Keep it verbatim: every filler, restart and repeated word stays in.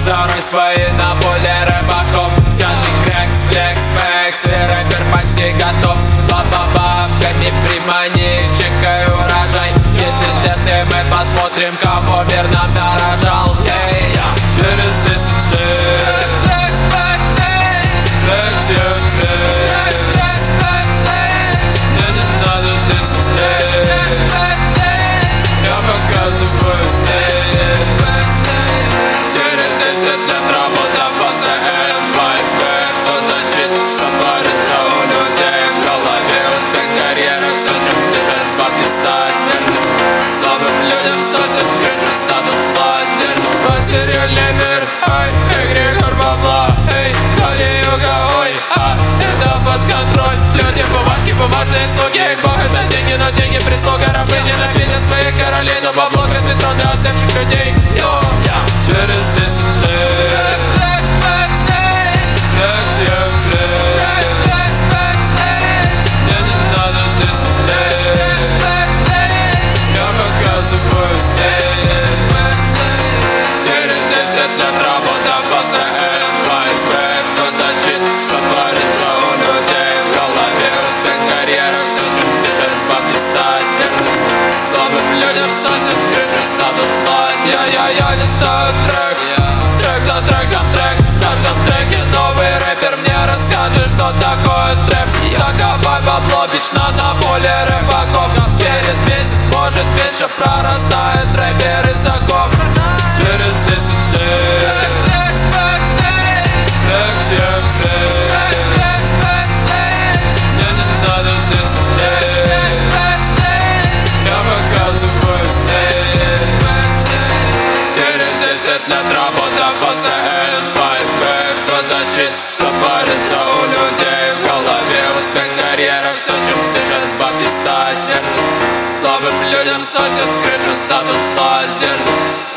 Зарой свои на поле рыбаков. Скажи крекс, флекс, флекс, и рэпер почти готов. Баба-бабками примани, чекай урожай. Десять лет и мы посмотрим, кого мир нам нарожал. Эй, через десять лет флекс, флекс, флекс, флекс, флекс, флекс, мне не надо десять лет. Я показываю здесь. Через десять лет работа в АСН, ФСБ. Что значит, что творится у людей в голове? Успех, карьера, все, чем дышит, бабки, стать, мерзость. Слабым людям сносит крышу, статус, власть, дерзость. Материальный мир, ай, эгрегор бабла, эй, доли юга, ой, а, это под контроль. Люди, бумажки, бумажные слуги, их бог это деньги, но деньги прислуга. Рабы ненавидят своих королей, но бабло грызет трон для ослепших людей. Йо, через десять лет флекс, флекс, флекс, я флекс, флекс, флекс, мне не надо десять лет. Я показываю здесь. Через десять лет работа в АСН, ФСБ. Что значит, что творится у людей в голове? Успех, карьера, все, чем дышит, бабки, стать, мерзость. Слабым людям сносит крышу, статус, власть. Я-я-я листаю трек, трек за треком трек. В каждом треке новый рэпер мне расскажет, что такое трэп. Закопай бабло вечно на поле рыбаков. Через месяц, может, меньше прорастает рэпер из оков. Через десять лет флекс, флекс, флекс, я флекс, флекс, флекс, мне не надо десять лет. Я показываю здесь. Через десять лет работа в АСН, ФСБ. Что значит, что творится у людей в голове? Успех, карьера, все, чем дышит, бабки, стать, мерзость. Слабым людям сносят крышу, статус, власть, дерзость.